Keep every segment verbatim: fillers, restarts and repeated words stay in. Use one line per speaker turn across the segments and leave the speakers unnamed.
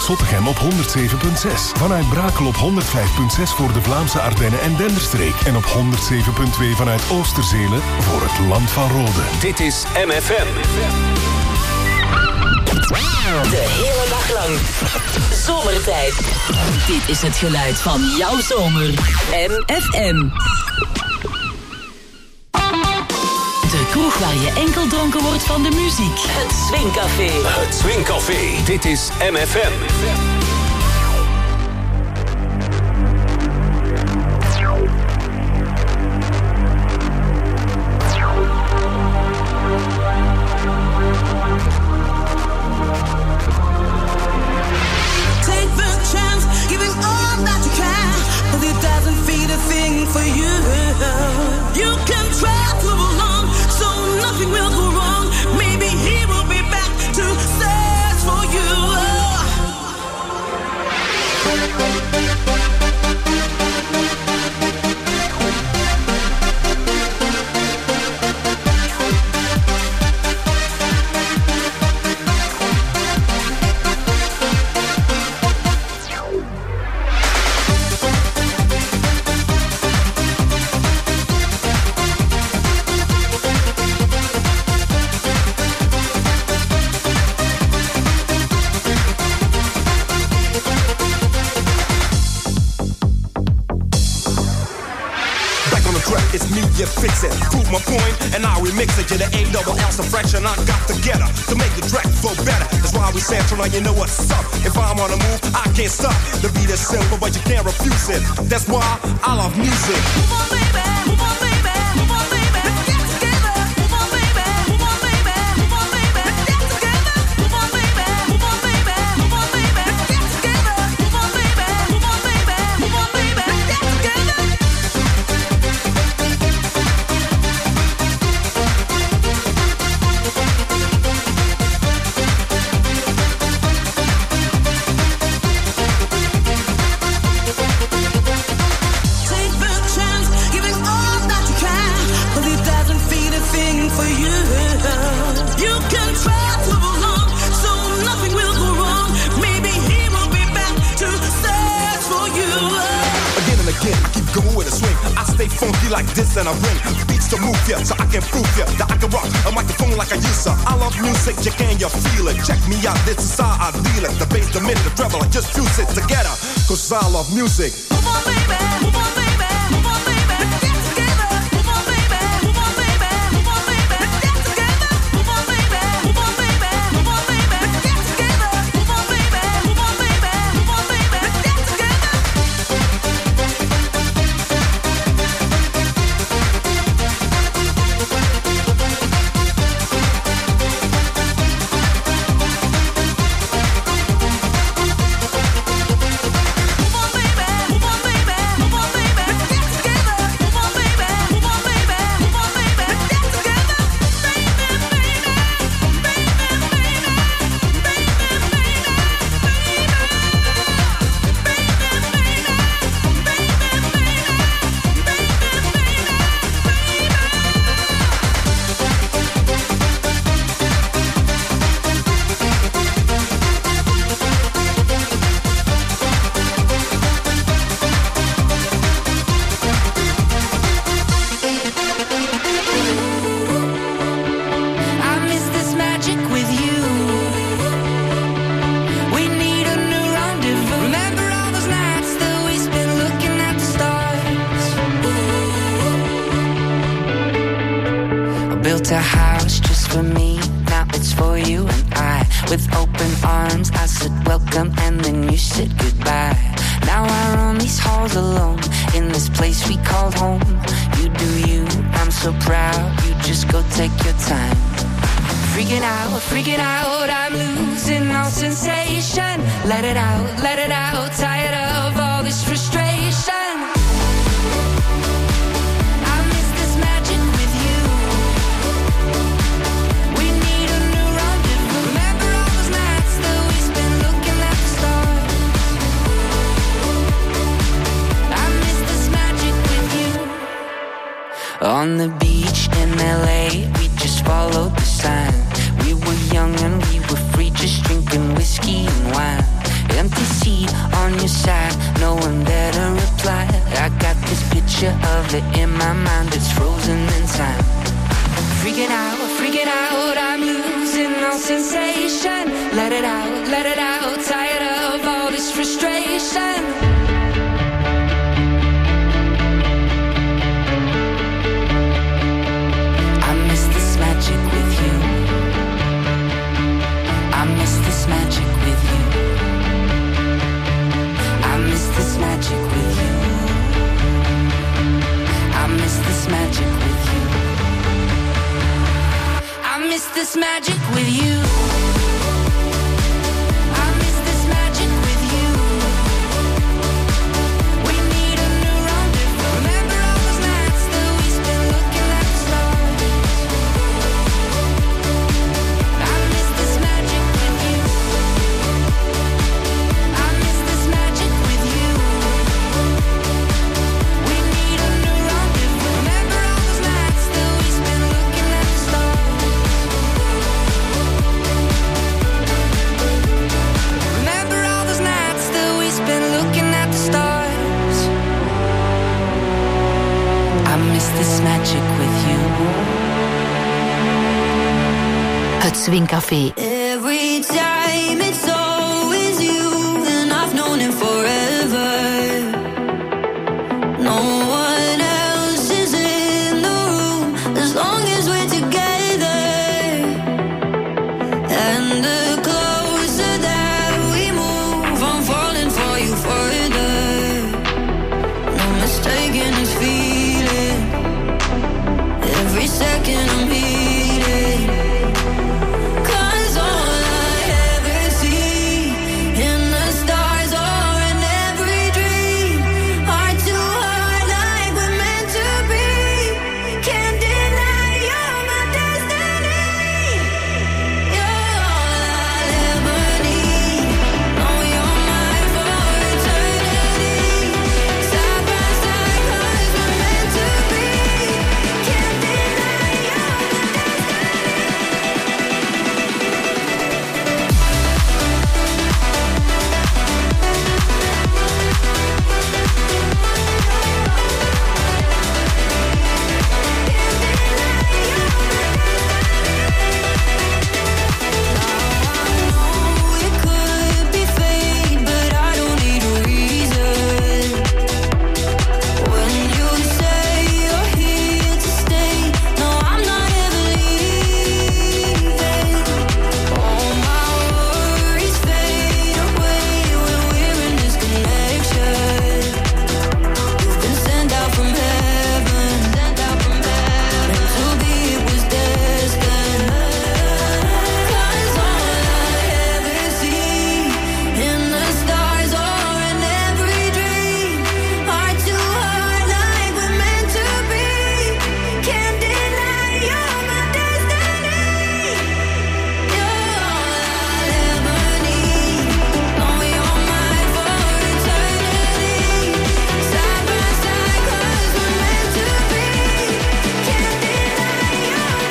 Zottegem op honderd zeven komma zes. Vanuit Brakel op honderd vijf komma zes voor de Vlaamse Ardennen en Denderstreek. En op honderd zeven komma twee vanuit Oosterzele voor het Land van Rode.
Dit is M F M.
De hele dag lang. Zomertijd. Dit is het geluid van jouw zomer. M F M. De kroeg waar je enkel dronken wordt van de muziek. Het Swingcafé.
Het Swingcafé. Dit is M F M.
For you, you can try to belong, so nothing will go wrong. Maybe he will be back to search for you.
Fix it, prove my point, and I'll remix it. You're the A double L fraction I got together to make the track flow better. That's why we central and you know what's up. If I'm on a move, I can't stop. The beat is simple, but you can't refuse it. That's why I love music. Move on, baby, move on, baby, move on, baby. Let's get together. Move on, baby, move on, baby, move on, baby. Let's get together. Move on, baby, move on, baby, move on, baby. Let's get together. Move on, baby, move on, baby, move on, baby. Let's get together. Funky like this and I bring beats to move ya, so I can prove ya that I can rock a microphone like I used to. I love music, you can you feel it? Check me out, this is how I deal it. The bass, the mid, the treble, I just fuse it together, cause I love music. Move on, baby, move on, baby, move on, baby. Let's get together. Move on, baby, move on, baby, move on, baby. Let's get together. Move on, baby, move on, baby, move on, baby. Let's get together. Move on, baby, move on, baby, move on, baby. Let's get together.
built a house just for me, now it's for you and I. With open arms I said welcome and then you said goodbye. Now I roam these halls alone, in this place we called home. You do you, I'm so proud, you just go take your time. Freaking out, freaking out, I'm losing all sensation. Let it out, let it out, tired of all this frustration. I miss this magic with you. We need a new rendezvous. Remember all those nights that we spent looking at the stars. I miss this magic with you. On the beach in L A, we just followed the sign. We were young and we were free, just drinking whiskey and wine. In your side, no one better reply. I got this picture of it in my mind, it's frozen in time. Freak it out, freak it out, I'm losing all sensation. Let it out, let it out, tired of all this frustration. I miss this magic with you. I miss this magic with you. I miss this magic with you. I miss this magic with you. I miss this magic with you. I miss this magic with you. We need a new rendezvous. Remember all those nights that we spent looking at the stars. I miss this magic with you. I miss this magic with you. We need a new rendezvous. Remember all those nights that we spent looking at the stars. Remember all those nights that we spent looking at the stars. I miss this magic with you. Het Swing Café.
Every time it's always you, and I've known it forever. No one else is in the room as long as we're together. And the closer that we move, I'm falling for you further. No mistaking this feeling. Every second I'm healing. 'Cause all I ever see in the stars or in every dream are two heart like we're meant to be. Can't deny you're my destiny. You're all I'll ever need. Know you're mine for eternity. Side by side 'cause we're meant to be. Can't deny you're my it could be fate, but I don't need a reason. When you say you're here to stay, no, I'm not ever leaving. All my worries fade away when we're in this connection. You've been sent out from heaven, sent out from heaven. Meant to be, it was destined. 'Cause all I ever see in the stars or in every dream are two heart like we're meant to be. Can't deny you're my destiny. You're all I'll ever need. Know you're mine for eternity. Side by side 'cause we're meant to be. Can't deny you're my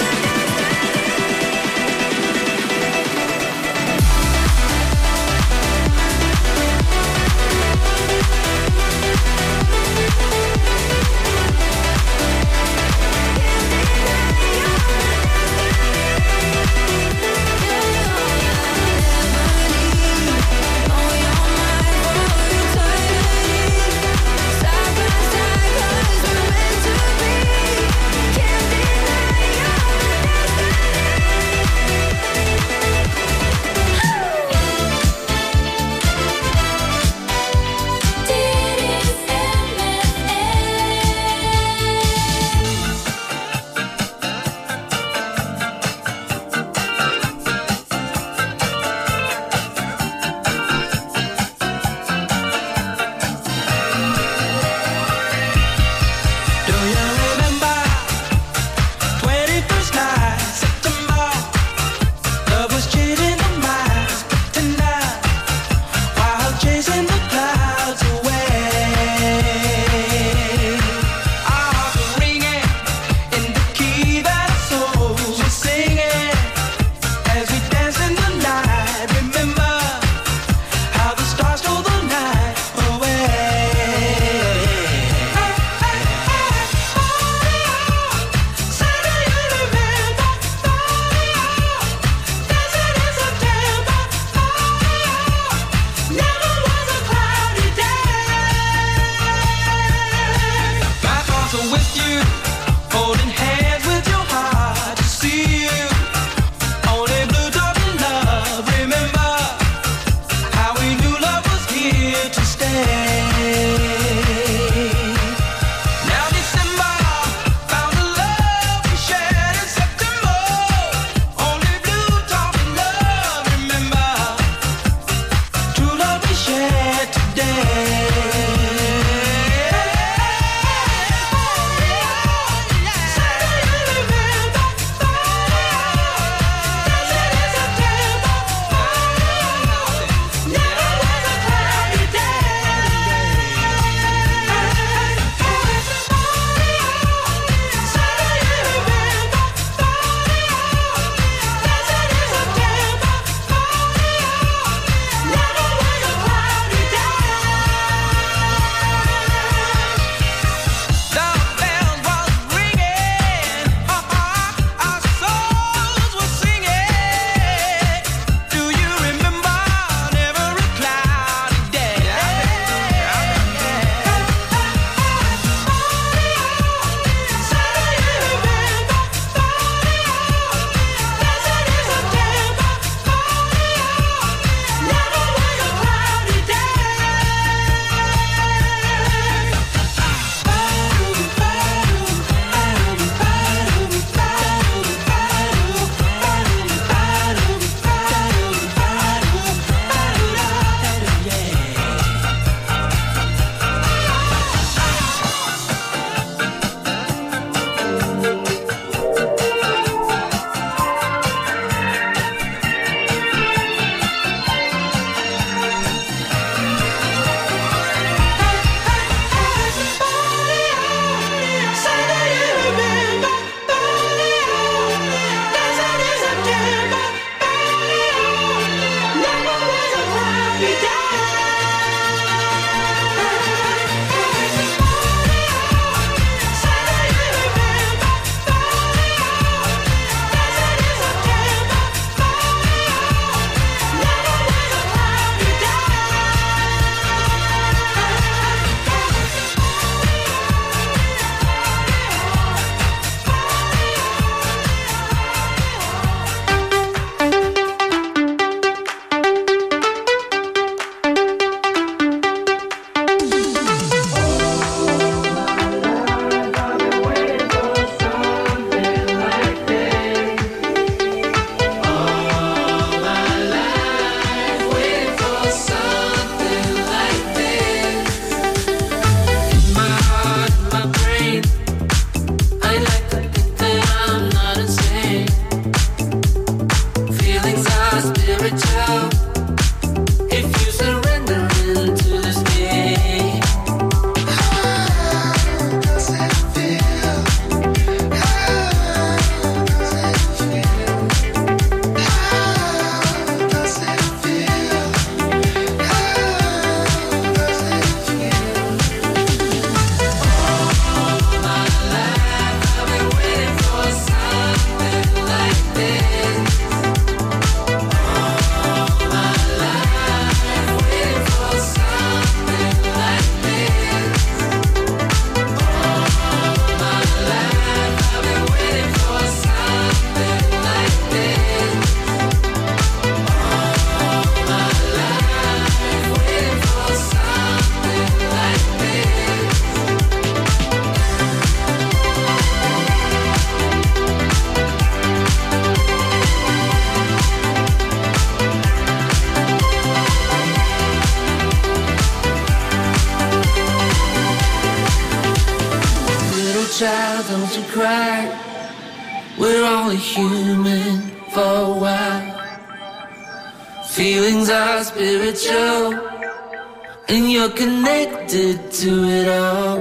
don't you cry. We're only human for a while. Feelings are spiritual, and you're connected to it all.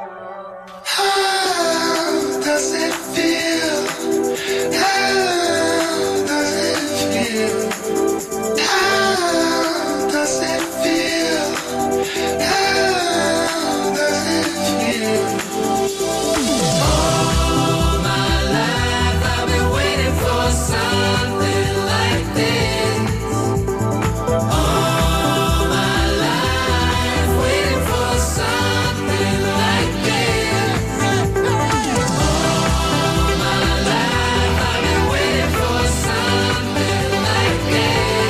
How does it feel? How does it feel? How does it feel? How does it feel?
All my life I've been waiting for something like this. All my life waiting for something like this. All my life I've been waiting for something like this.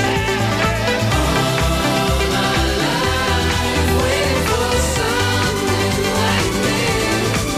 All my life waiting for something like this.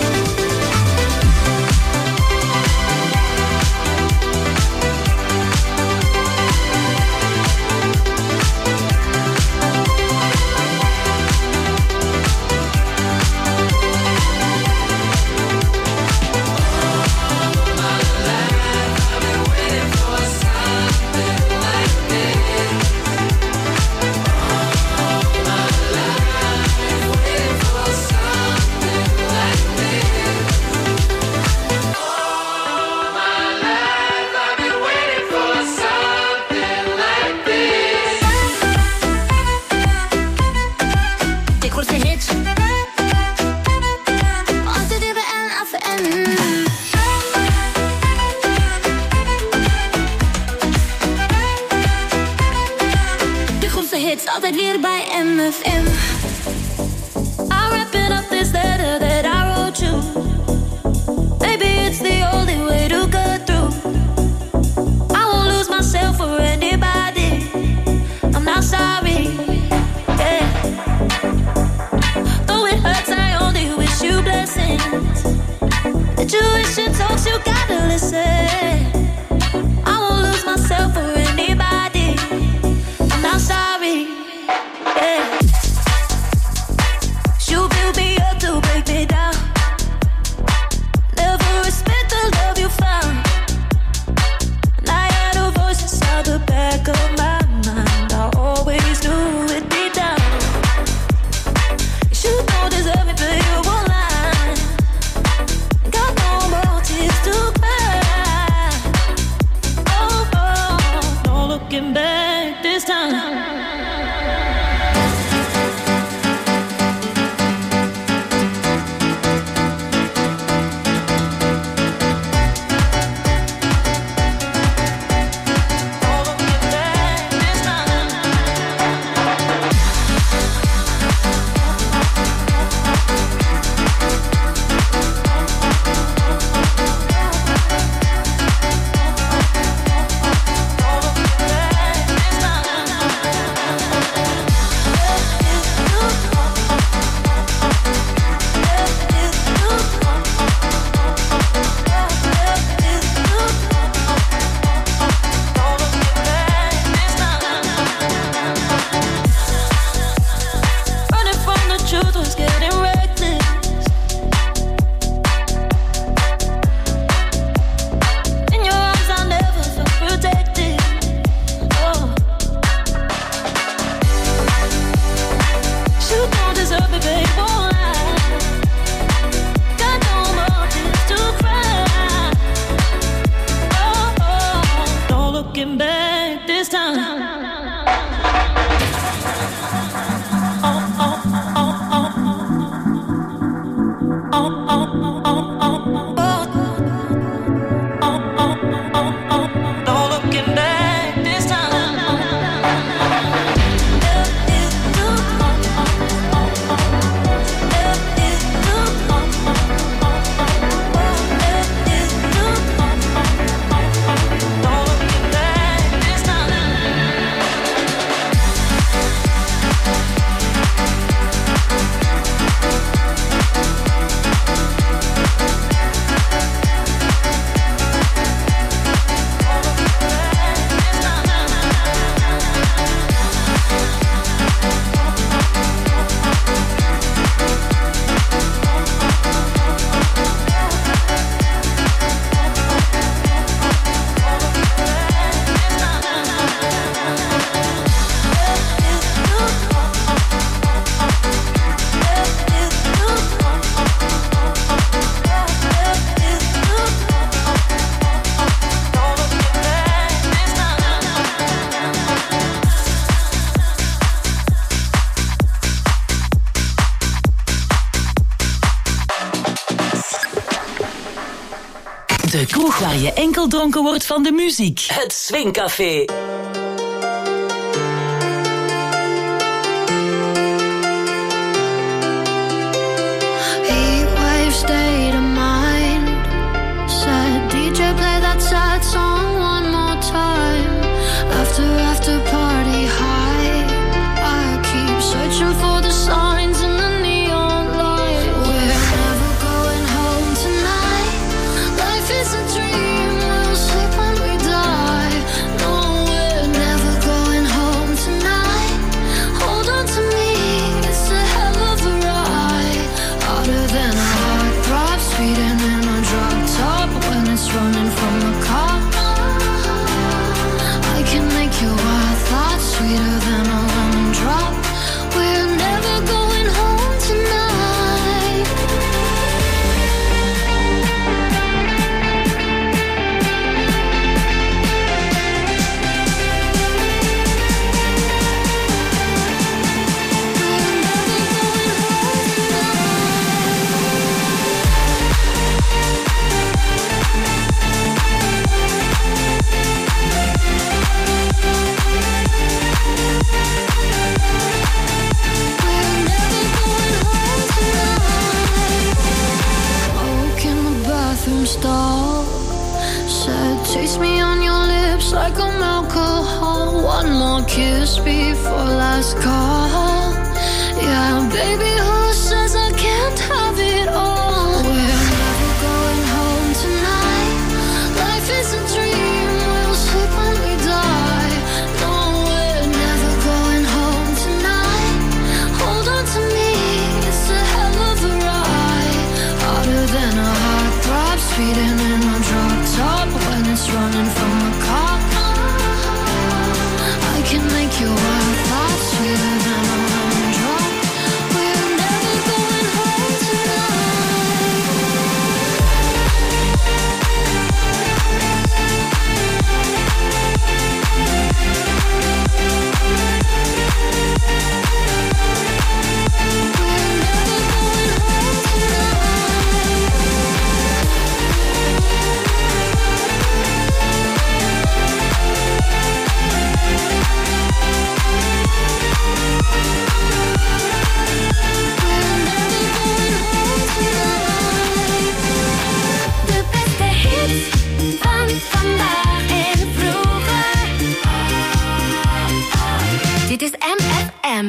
De grootste hits. Altijd even en af en. De grootste hits, altijd weer bij M F M. I'm wrapping up this letter that I wrote you. Maybe it's the only way to get through. I won't lose myself for anybody. I'm not sorry. Yeah. Though it hurts, I only wish you blessings. The tuition talks, you gotta listen. I won't lose myself for anybody. I'm not sorry. Yeah. You build me up to break me down. Never respect the love you found. And I had a voice inside the back of my mind. I always
De kroeg waar je enkel dronken wordt van de muziek. Het Swingcafé.
Heatwave state of mind. Said D J play that sad song one more time. After after party high. I keep searching for the signs in the neon light. We're never going home tonight. Life is a dream, we'll sleep when we die. No, we're never going home tonight. Hold on to me, it's a hell of a ride. Harder than a heartthrob, speeding in a drop top when it's running from a car. I can make your wild thoughts sweeter than a lemon drop. We're never going home tonight. Smoke in the bathroom stall. Said, taste me on your lips like I'm alcohol. One more kiss before last call. Yeah, baby, who says I can't have it all? We're never going home tonight. Life is a dream, we'll sleep when we die. No, we're never going home tonight. Hold on to me, it's a hell of a ride. Harder than a heartthrob, speeding in a drop top when it's running from a car. I can make your wild thoughts sweeter than a lemon drop. We're never going home tonight. De beste hits van vandaag en vroeger. Dit is M F M.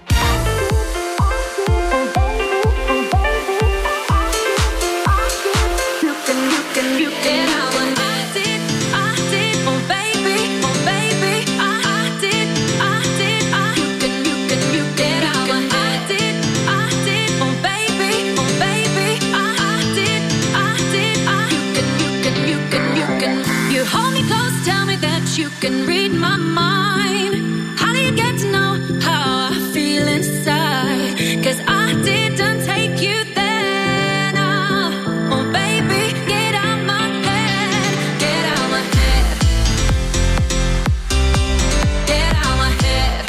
You can, you can, you can. I did, I did, oh baby, oh baby. I did, I did, I. You can, you can, you can. I did, I did, oh baby, oh baby. I did, I did, I. You can, you can, you can, you can. You hold me close, tell me that you can read my mind. How do you get to know how I feel inside? 'Cause I didn't take you there now. Oh baby, get out my head, get out my head, get out my head,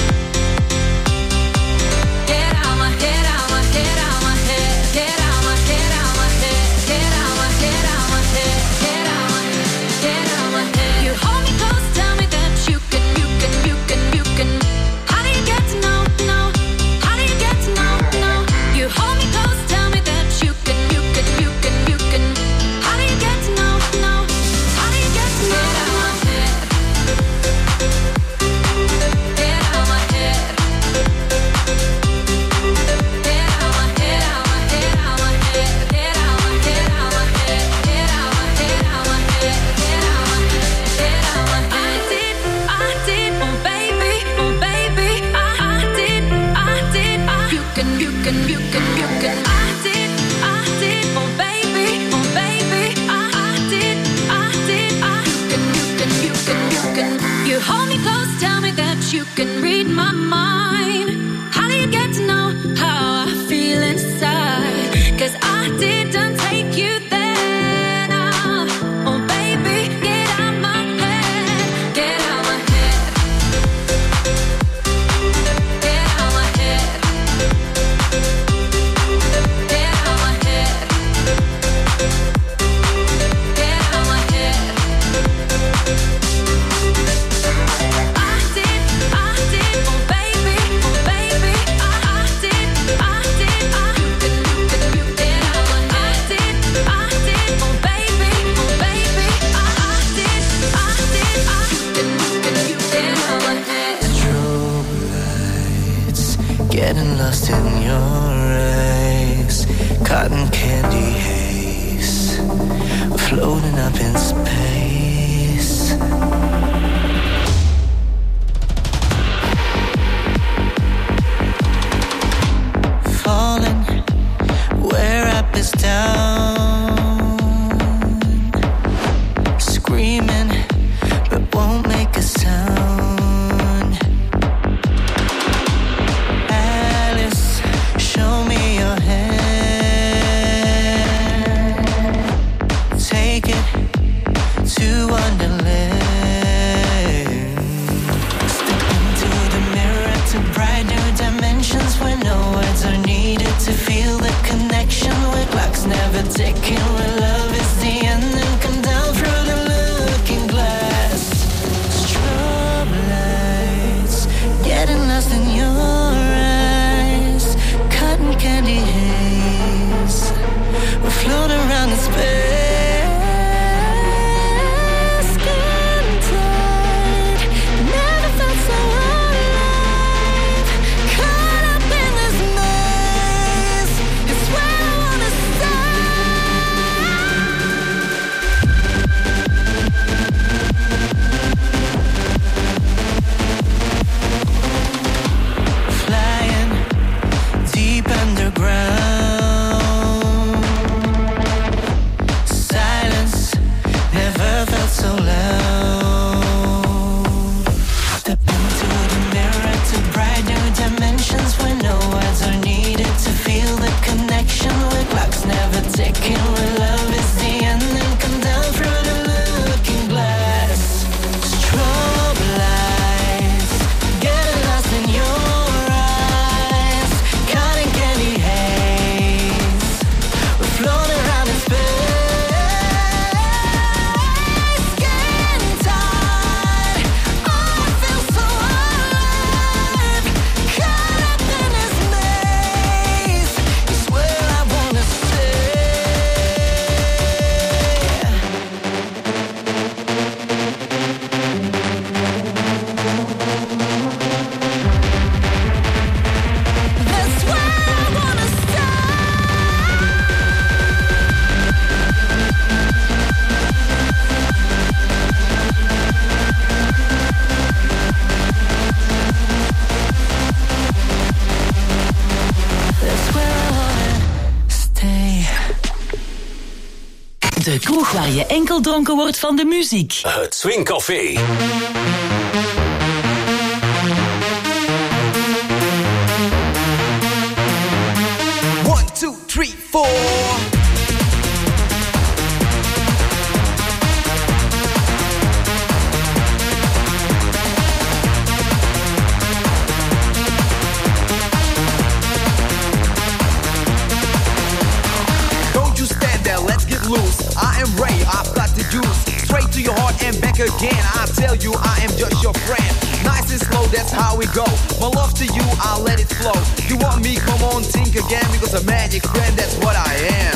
get out my head, out my head, out my head, get out my head, out my head, get out my head, out my head, get out my get out my head. You hold me close, tell me that you can, you can, you can, you can. How do you get to know, know? How do you get to know, know? You hold me close, tell me that you can, you can, you can, you can. How do you get to know, know? How do you get to know? Get out my head. Get out my head, out my head, out my head. Get out my head, out my head, get out my head, out my head. Get out my head, get out my head. I did, I did, oh baby, oh baby. I, I did, I did, I. You can, you can, you can, you can. I did, I did, oh baby, oh baby. I, I did, I did, I. You can, you can, you can, you can. You hold me close, tell me that you can read my mind. How do you get to know how I feel inside? 'Cause I didn't take you there now. Oh baby, get out my head, get out my head, get out my head, get out my head, get
Getting lost in your eyes, cotton candy haze, floating up in space. Falling where up is down, screaming but won't make a sound. Alice, show me your hand. Take it to Wonderland. Step into the mirror to bright new dimensions where no words are needed to feel the connection. Where clocks never ticking, where love is the end and come down through the looking glass. Strobe lights, getting lost in your eyes, cotton candy haze, we float around in space. Skin tight, never felt so alive, caught up in this maze. It's where I wanna flying deep underground. Silence never felt so loud. Step into the mirror to bright new dimensions where no words are needed to feel the connection. Where clocks never ticking, where love is the end and come down through the looking glass. Strobe lights, getting lost in your eyes, cotton candy haze, we float around in space. Skin tight, oh, I feel so alive, caught up in this maze. It's where I wanna stay. That's where I wanna That's where I wanna stay.
De kroeg waar je enkel dronken wordt van de muziek.
Het Swing Café.
One, two, three, four. Don't you stand there, let's get loose. I am Ray, I've got the juice. Straight to your heart and back again. I tell you, I am just your friend. Nice and slow, that's how we go. My love to you, I'll let it flow. You want me, come on, think again. Because a magic friend, that's what I am.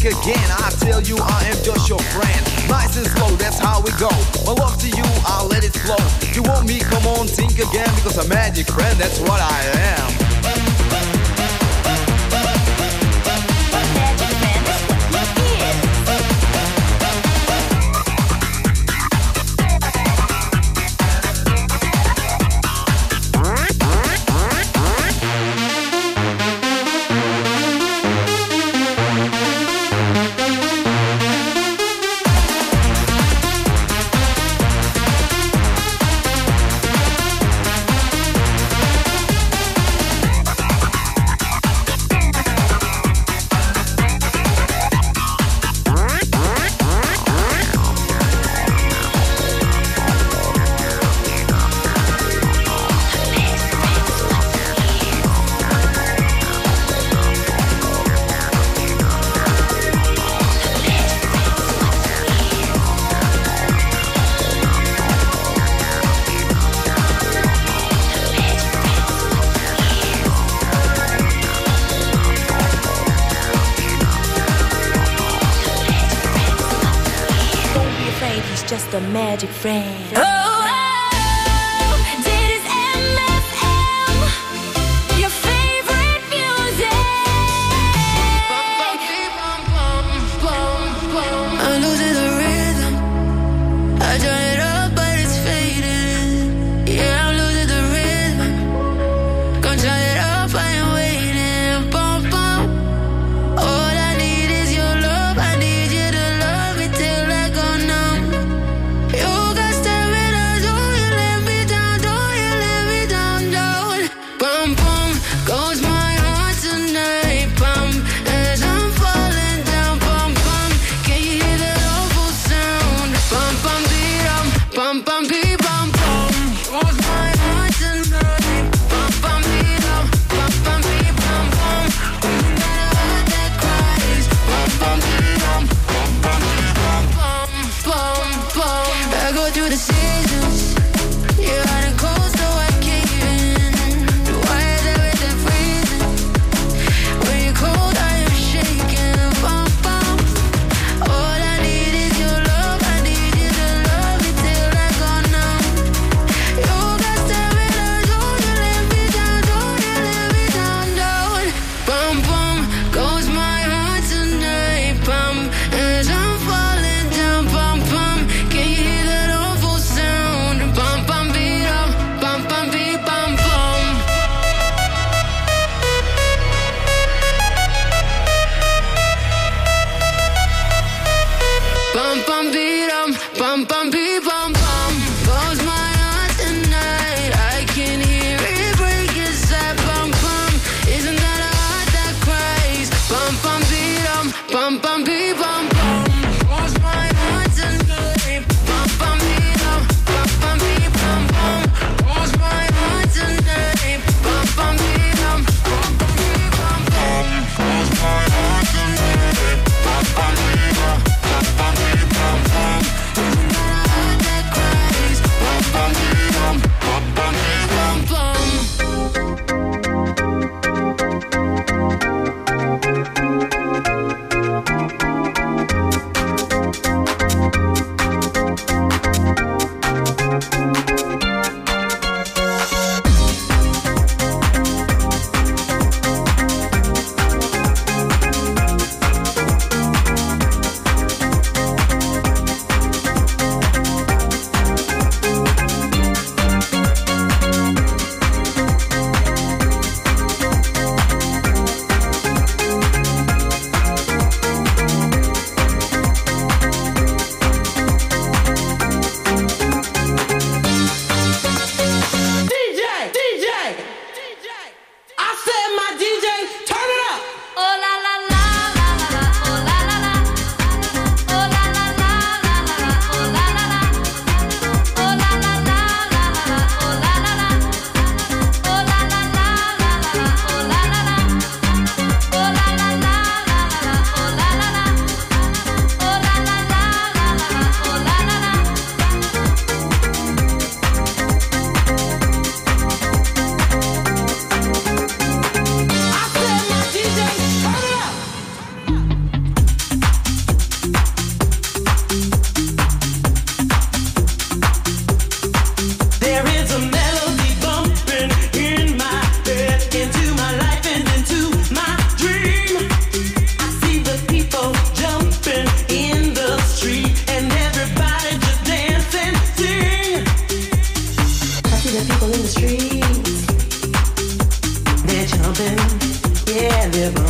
again. I tell you I am just your friend. Nice and slow, that's how we go. My love to you, I'll let it flow. You want me, come on, think again. Because a magic friend, that's what I am.
Just a magic friend.
You got staring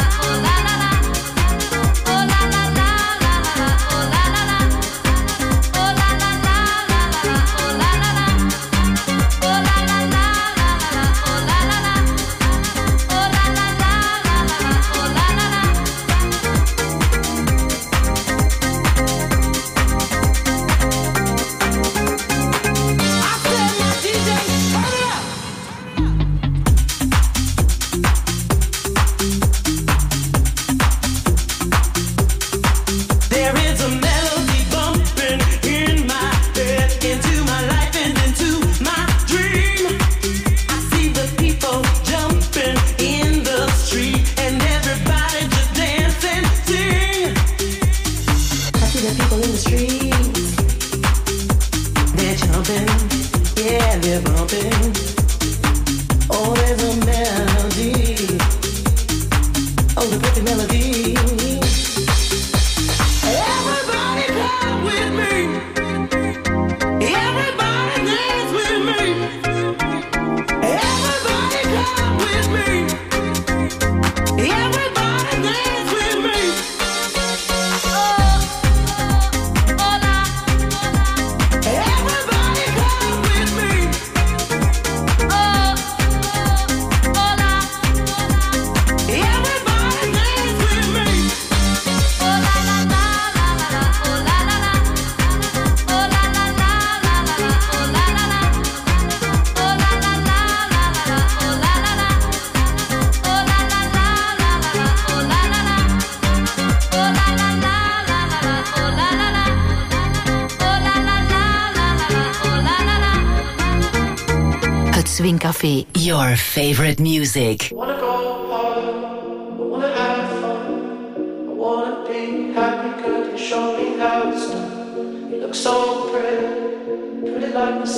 Swing Café, your favorite music.
Wanna go hard, I wanna have fun, I wanna be happy, could you show me how it's done? You look so pretty, pretty like the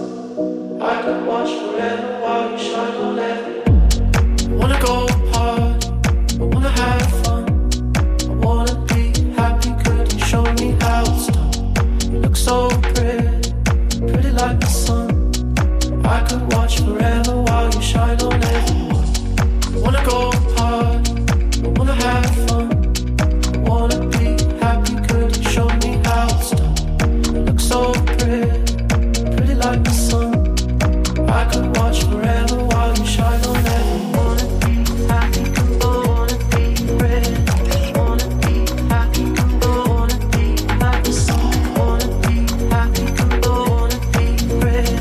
sun. I could watch forever while you shine on everyone. Wanna go hard, I wanna have fun, I wanna be happy, could you show me how it's done? You look so pretty, pretty like the sun. I could watch forever while you shine on everyone. I wanna go hard, I wanna have fun, I wanna be happy, could you show me how it's done? You look so pretty, pretty like the sun. I could watch forever while you shine on everyone. Wanna be happy, I wanna be pretty, wanna be happy, I wanna be like the sun. Wanna be happy, I wanna be pretty.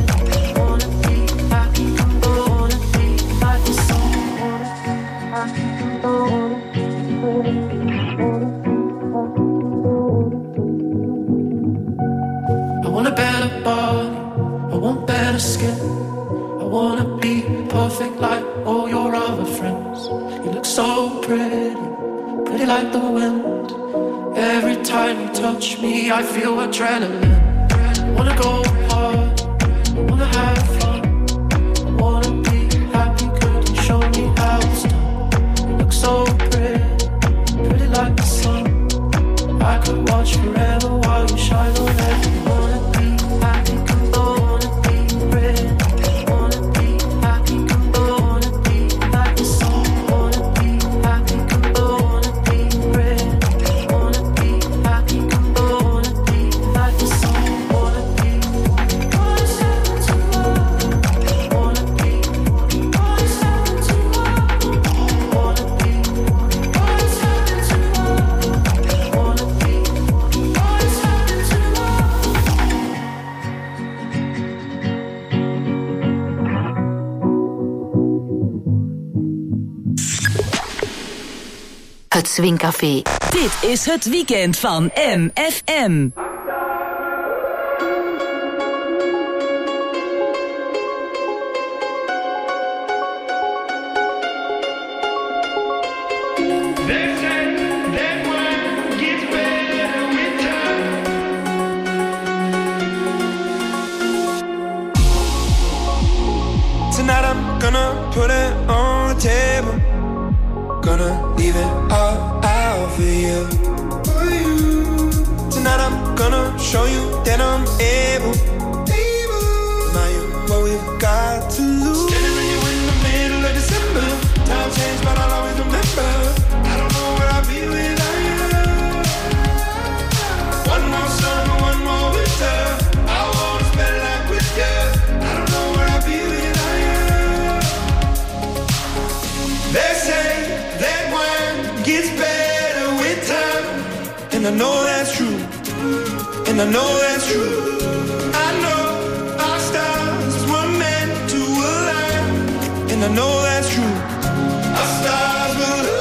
I want a better body, I want better skin, I wanna be perfect like all your other friends. You look so pretty, pretty like the wind. Every time you touch me I feel adrenaline. I wanna go hard, I wanna have fun, I wanna be happy, could you show me how it's done? You look so pretty, pretty like the sun. I could watch forever while you shine on everyone. Wanna be happy, I wanna be pretty, wanna be happy, I wanna be like the sun. Wanna be happy, I wanna be pretty, wanna be happy, I wanna be like the sun. Wanna be, wanna step into love, wanna be, wanna step into love, wanna be, wanna step into love.
Swingcafé. Dit is het weekend van M F M.
Tonight I'm gonna put it on the table. Gonna leave it all out for you. For you. Tonight I'm gonna show you that I'm able. Able. Now you what we've got to lose. Standing with you in the middle of December. Time changed, but I'll always remember. I don't know where I'll be without you. One more summer, one more winter. I wanna spend life with you. I don't know where I'll be without you. They say that wine gets better with time, and I know that's true, and I know that's true. I know our stars were meant to align, and I know that's true. Our stars will align.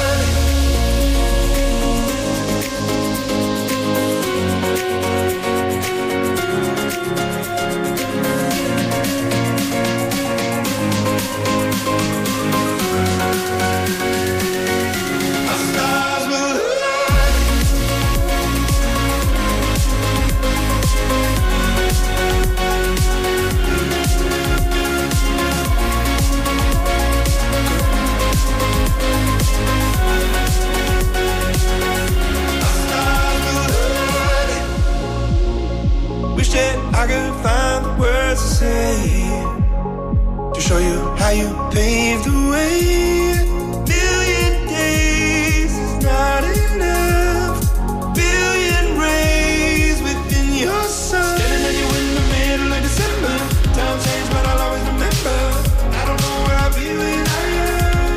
I could find the words to say to show you how you paved the way. Billion days is not enough. Billion rays within your sun. Standing at you in the middle of December. Time changed, but I'll always remember. I don't know where I'll be without you.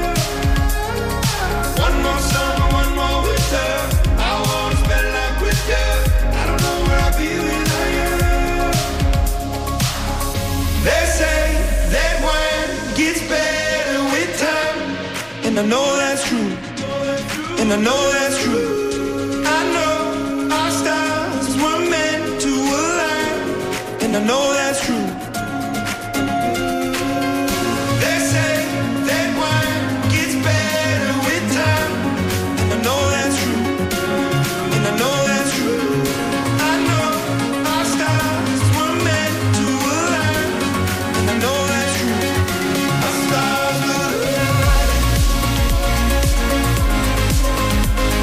One more summer, one more winter. I wanna spend life with you. I don't know where I'll be without you. They say that wine gets better with time, and I know that's true, and I know that's true. I know our stars were meant to align, and I know that's true. They say that wine gets better with time, and I know that's true, and I know that's true. I know our stars were meant to align, and I know that's true. Our stars will align.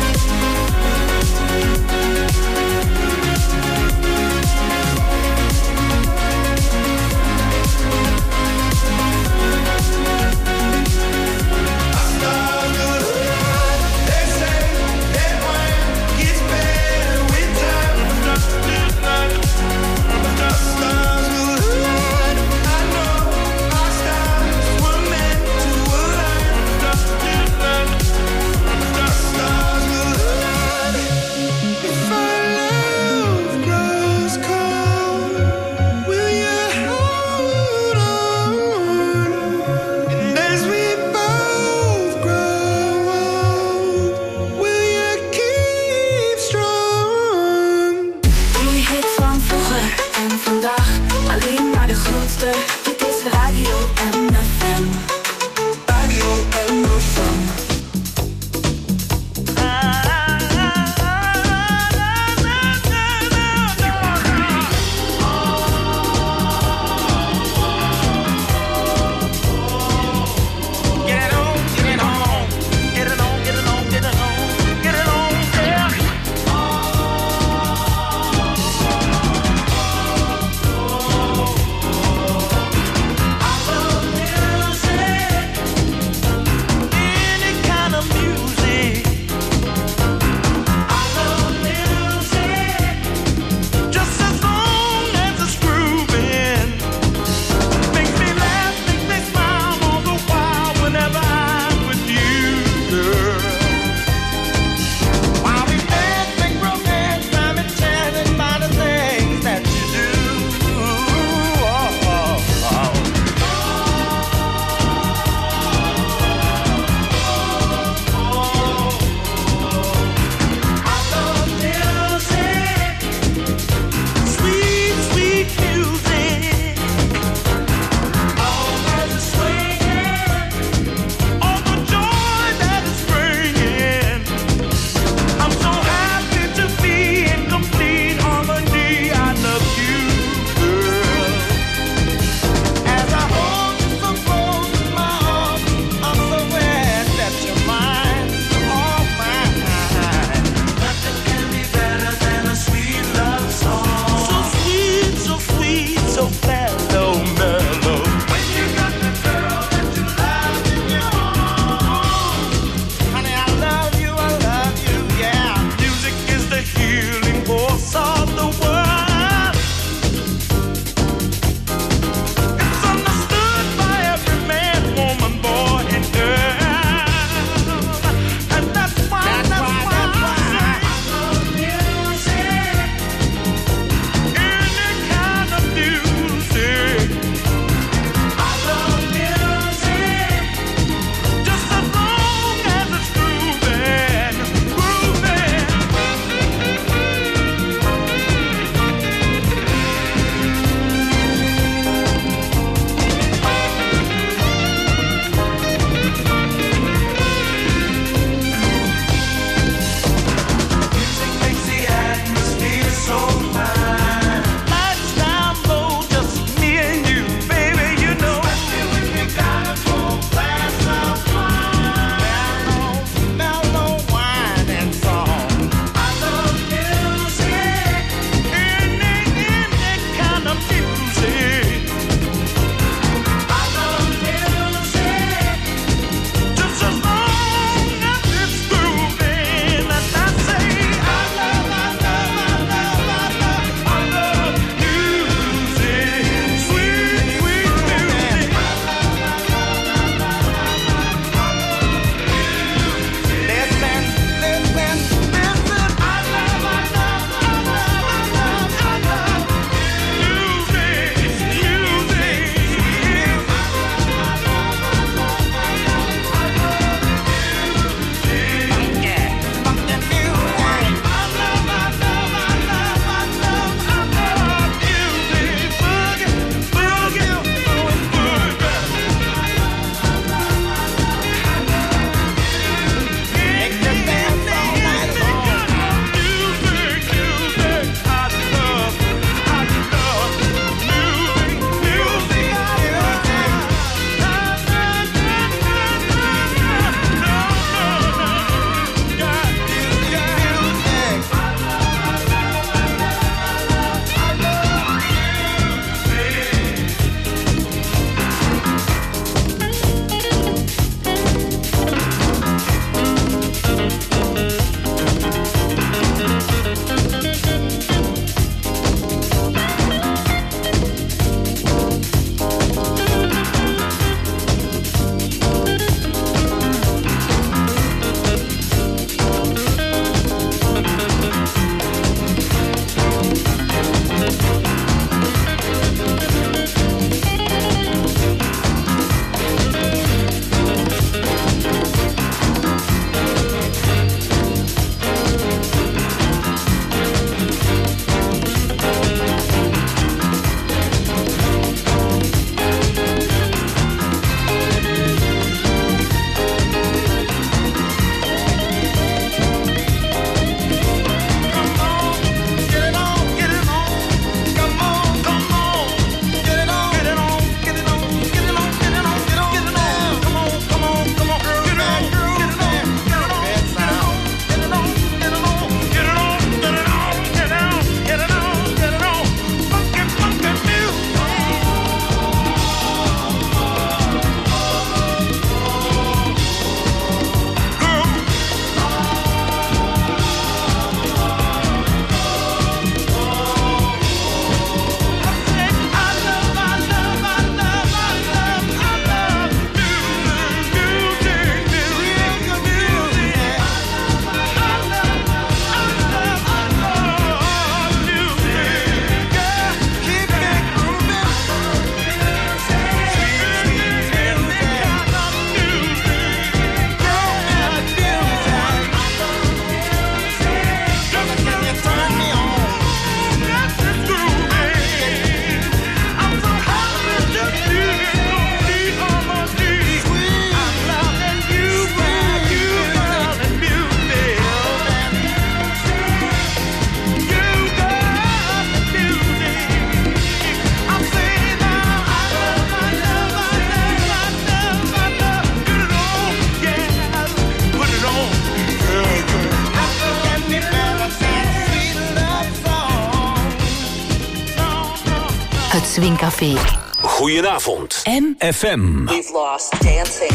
Het Swingcafé.
Goedenavond.
M
F M.
We've lost dancing.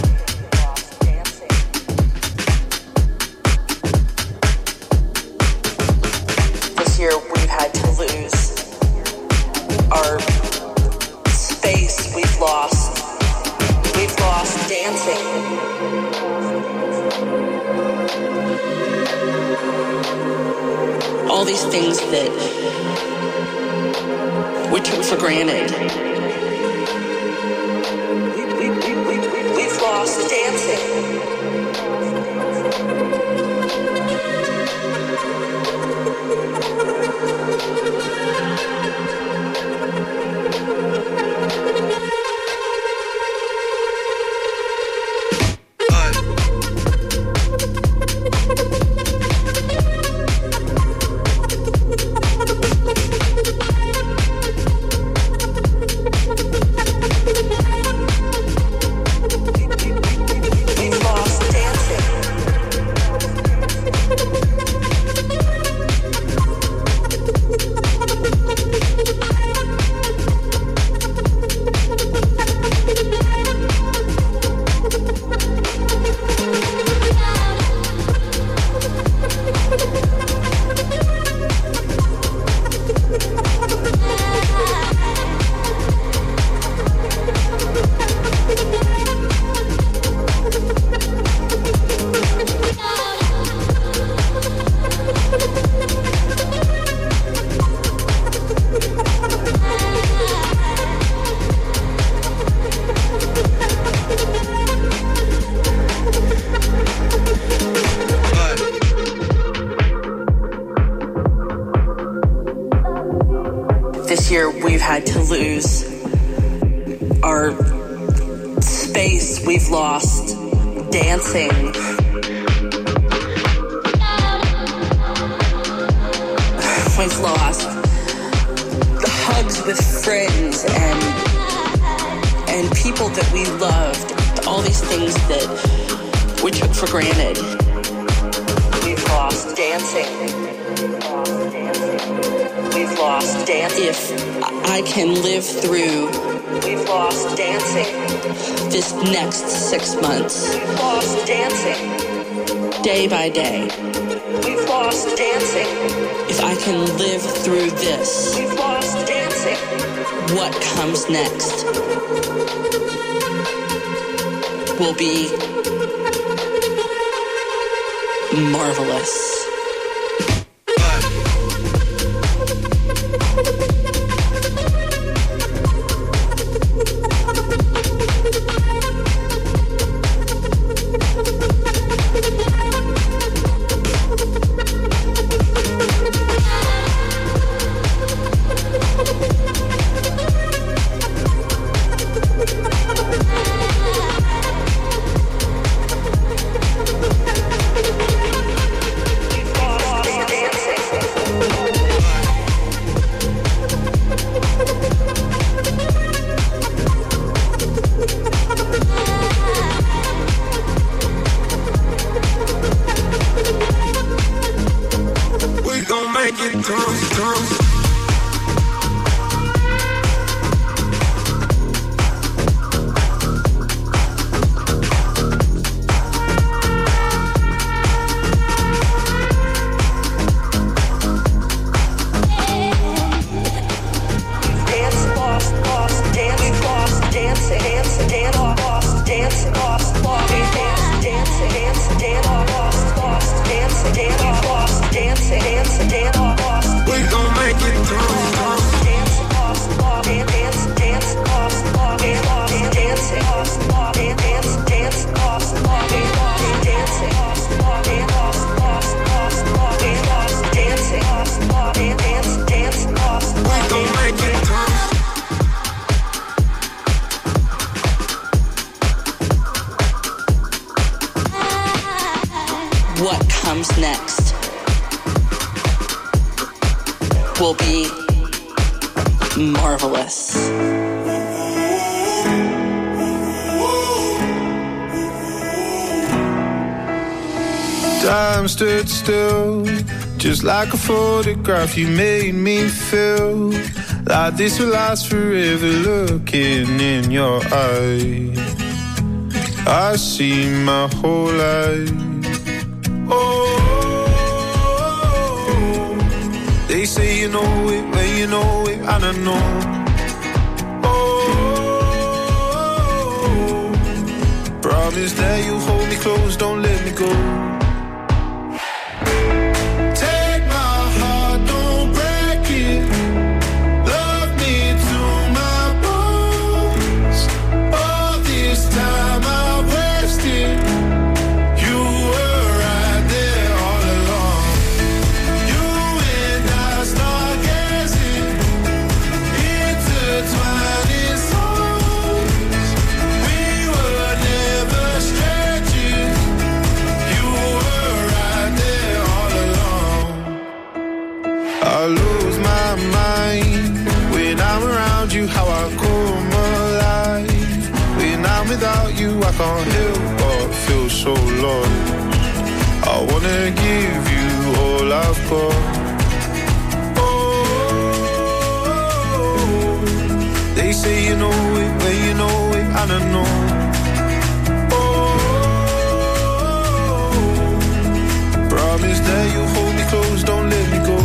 This year we've had to lose our space. We've lost. We've lost dancing. All these things that we took for granted. We, we, we, we, we, we've lost dancing. Next will be marvelous. Will be marvelous.
Time stood still, just like a photograph you made me feel.
like this will last forever. Looking in your eyes, I see my whole life. Oh, they say you know it when you know it, and I know. Oh, promise that you hold me close, don't let me go. Without you, I can't help but feel so lost. I wanna give you all I've got. Oh, they say you know it when you know it, and I know. Oh, promise that you hold me close, don't let me go.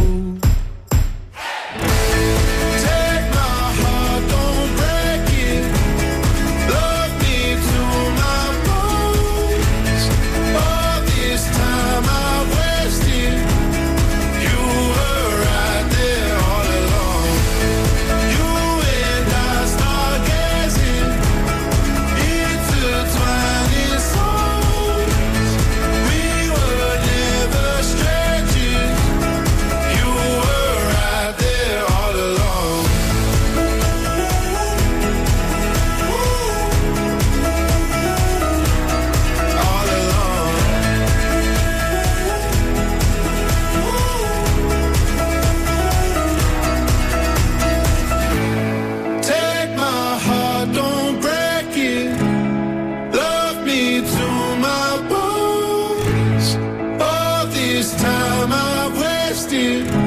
This time I've wasted.